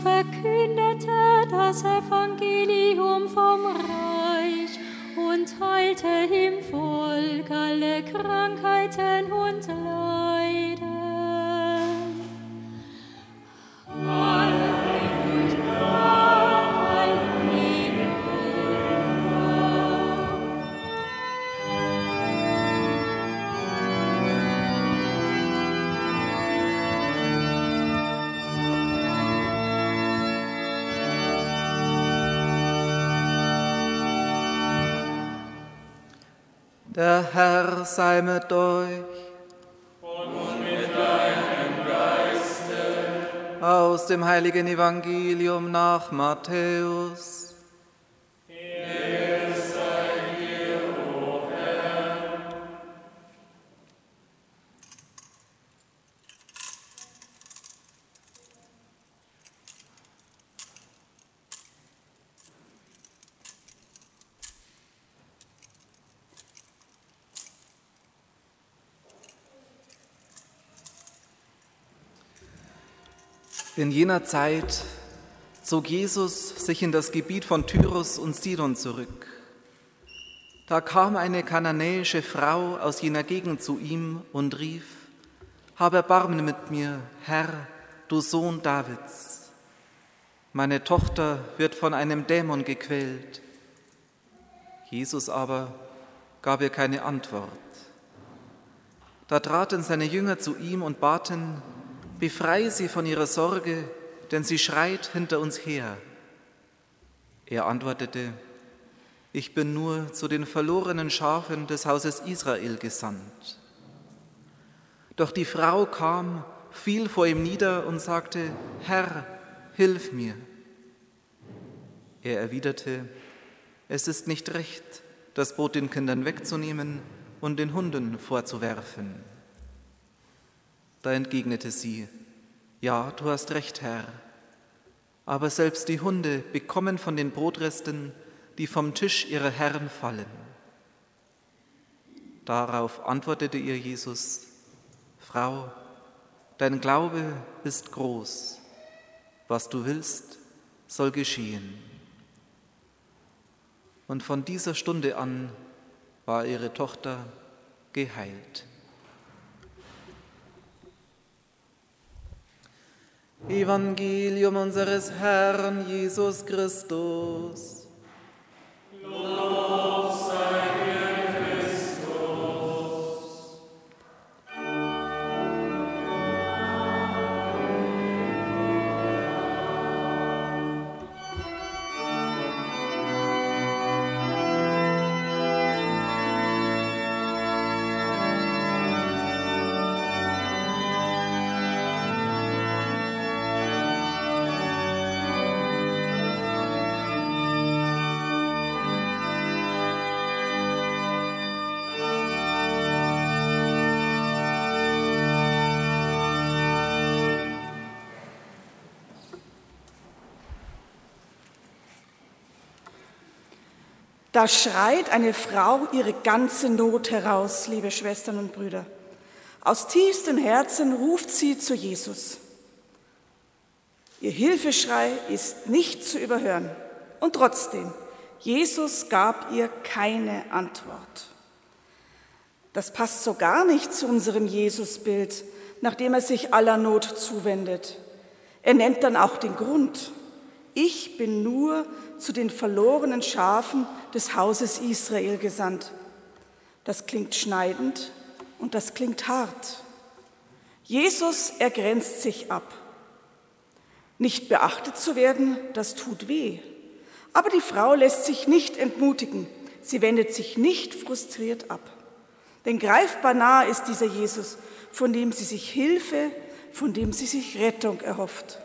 verkündete das Evangelium vom Reich und heilte im Volk alle Krankheiten und Leiden. Der Herr sei mit euch. Und mit deinem Geiste. Aus dem heiligen Evangelium nach Matthäus. Ehre sei dir, o Herr. In jener Zeit zog Jesus sich in das Gebiet von Tyrus und Sidon zurück. Da kam eine kananäische Frau aus jener Gegend zu ihm und rief: Hab Erbarmen mit mir, Herr, du Sohn Davids. Meine Tochter wird von einem Dämon gequält. Jesus aber gab ihr keine Antwort. Da traten seine Jünger zu ihm und baten: Befreie sie von ihrer Sorge, denn sie schreit hinter uns her. Er antwortete: Ich bin nur zu den verlorenen Schafen des Hauses Israel gesandt. Doch die Frau kam, fiel vor ihm nieder und sagte: Herr, hilf mir. Er erwiderte: Es ist nicht recht, das Brot den Kindern wegzunehmen und den Hunden vorzuwerfen. Da entgegnete sie: Ja, du hast recht, Herr. Aber selbst die Hunde bekommen von den Brotresten, die vom Tisch ihrer Herren fallen. Darauf antwortete ihr Jesus: Frau, dein Glaube ist groß. Was du willst, soll geschehen. Und von dieser Stunde an war ihre Tochter geheilt. Evangelium unseres Herrn Jesus Christus. Lob sei dir, Christus. Da schreit eine Frau ihre ganze Not heraus, liebe Schwestern und Brüder. Aus tiefstem Herzen ruft sie zu Jesus. Ihr Hilfeschrei ist nicht zu überhören. Und trotzdem, Jesus gab ihr keine Antwort. Das passt so gar nicht zu unserem Jesusbild, nachdem er sich aller Not zuwendet. Er nennt dann auch den Grund: Ich bin nur zu den verlorenen Schafen des Hauses Israel gesandt. Das klingt schneidend und das klingt hart. Jesus grenzt sich ab. Nicht beachtet zu werden, das tut weh. Aber die Frau lässt sich nicht entmutigen. Sie wendet sich nicht frustriert ab. Denn greifbar nah ist dieser Jesus, von dem sie sich Hilfe, von dem sie sich Rettung erhofft.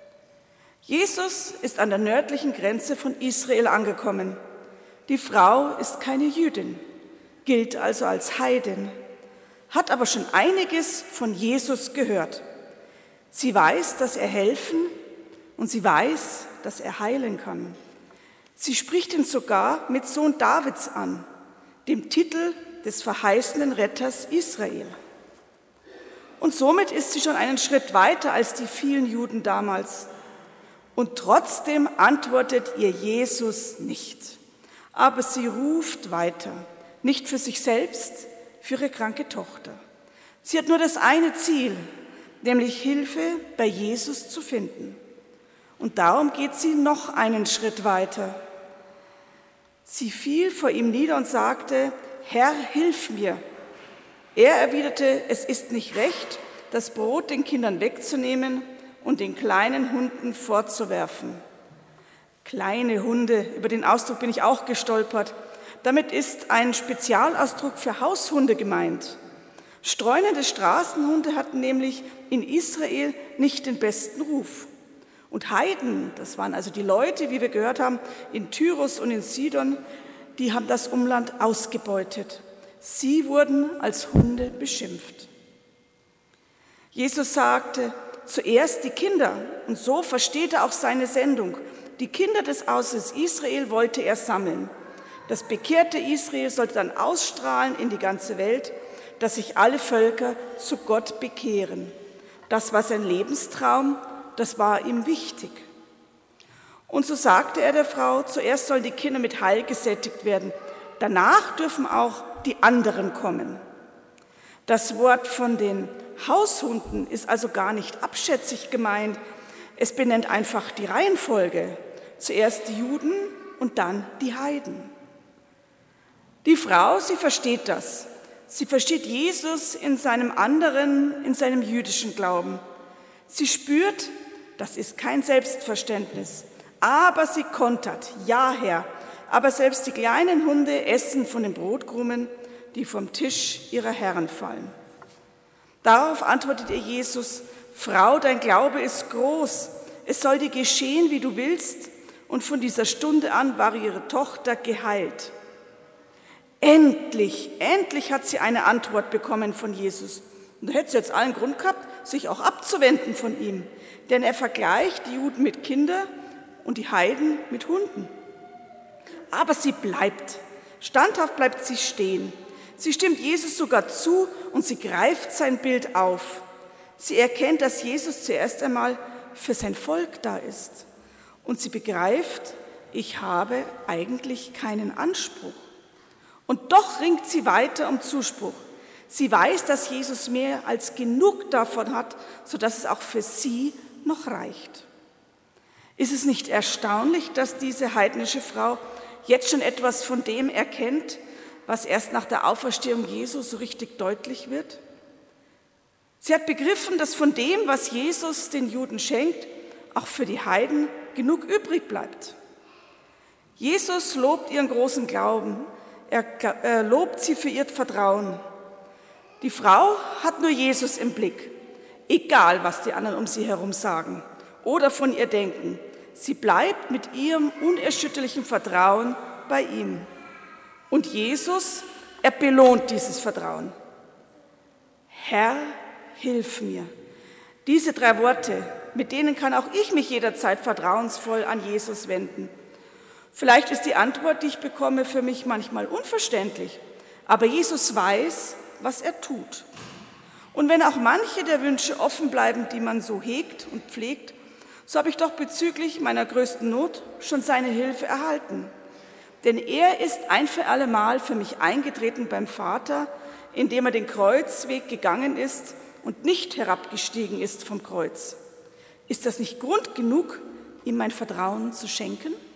Jesus ist an der nördlichen Grenze von Israel angekommen. Die Frau ist keine Jüdin, gilt also als Heidin, hat aber schon einiges von Jesus gehört. Sie weiß, dass er helfen und sie weiß, dass er heilen kann. Sie spricht ihn sogar mit Sohn Davids an, dem Titel des verheißenen Retters Israel. Und somit ist sie schon einen Schritt weiter als die vielen Juden damals. Und trotzdem antwortet ihr Jesus nicht. Aber sie ruft weiter, nicht für sich selbst, für ihre kranke Tochter. Sie hat nur das eine Ziel, nämlich Hilfe bei Jesus zu finden. Und darum geht sie noch einen Schritt weiter. Sie fiel vor ihm nieder und sagte, Herr, hilf mir. Er erwiderte, es ist nicht recht, das Brot den Kindern wegzunehmen und den kleinen Hunden vorzuwerfen. Kleine Hunde, über den Ausdruck bin ich auch gestolpert. Damit ist ein Spezialausdruck für Haushunde gemeint. Streunende Straßenhunde hatten nämlich in Israel nicht den besten Ruf. Und Heiden, das waren also die Leute, wie wir gehört haben, in Tyrus und in Sidon, die haben das Umland ausgebeutet. Sie wurden als Hunde beschimpft. Jesus sagte, zuerst die Kinder, und so versteht er auch seine Sendung. Die Kinder des Hauses Israel wollte er sammeln. Das bekehrte Israel sollte dann ausstrahlen in die ganze Welt, dass sich alle Völker zu Gott bekehren. Das war sein Lebenstraum, das war ihm wichtig. Und so sagte er der Frau, zuerst sollen die Kinder mit Heil gesättigt werden, danach dürfen auch die anderen kommen. Das Wort von den Haushunden ist also gar nicht abschätzig gemeint, es benennt einfach die Reihenfolge, zuerst die Juden und dann die Heiden. Die Frau, sie versteht das. Sie versteht Jesus in seinem jüdischen Glauben. Sie spürt, das ist kein Selbstverständnis, aber sie kontert, ja Herr, aber selbst die kleinen Hunde essen von den Brotkrumen, die vom Tisch ihrer Herren fallen. Darauf antwortet ihr Jesus, Frau, dein Glaube ist groß, es soll dir geschehen, wie du willst. Und von dieser Stunde an war ihre Tochter geheilt. Endlich hat sie eine Antwort bekommen von Jesus. Und da hätte sie jetzt allen Grund gehabt, sich auch abzuwenden von ihm. Denn er vergleicht die Juden mit Kindern und die Heiden mit Hunden. Aber sie bleibt, standhaft bleibt sie stehen. Sie stimmt Jesus sogar zu und sie greift sein Bild auf. Sie erkennt, dass Jesus zuerst einmal für sein Volk da ist. Und sie begreift, ich habe eigentlich keinen Anspruch. Und doch ringt sie weiter um Zuspruch. Sie weiß, dass Jesus mehr als genug davon hat, sodass es auch für sie noch reicht. Ist es nicht erstaunlich, dass diese heidnische Frau jetzt schon etwas von dem erkennt, was erst nach der Auferstehung Jesu so richtig deutlich wird? Sie hat begriffen, dass von dem, was Jesus den Juden schenkt, auch für die Heiden genug übrig bleibt. Jesus lobt ihren großen Glauben. Er lobt sie für ihr Vertrauen. Die Frau hat nur Jesus im Blick, egal was die anderen um sie herum sagen oder von ihr denken. Sie bleibt mit ihrem unerschütterlichen Vertrauen bei ihm. Und Jesus, er belohnt dieses Vertrauen. Herr, hilf mir. Diese 3 Worte, mit denen kann auch ich mich jederzeit vertrauensvoll an Jesus wenden. Vielleicht ist die Antwort, die ich bekomme, für mich manchmal unverständlich, aber Jesus weiß, was er tut. Und wenn auch manche der Wünsche offen bleiben, die man so hegt und pflegt, so habe ich doch bezüglich meiner größten Not schon seine Hilfe erhalten. Denn er ist ein für alle Mal für mich eingetreten beim Vater, indem er den Kreuzweg gegangen ist und nicht herabgestiegen ist vom Kreuz. Ist das nicht Grund genug, ihm mein Vertrauen zu schenken?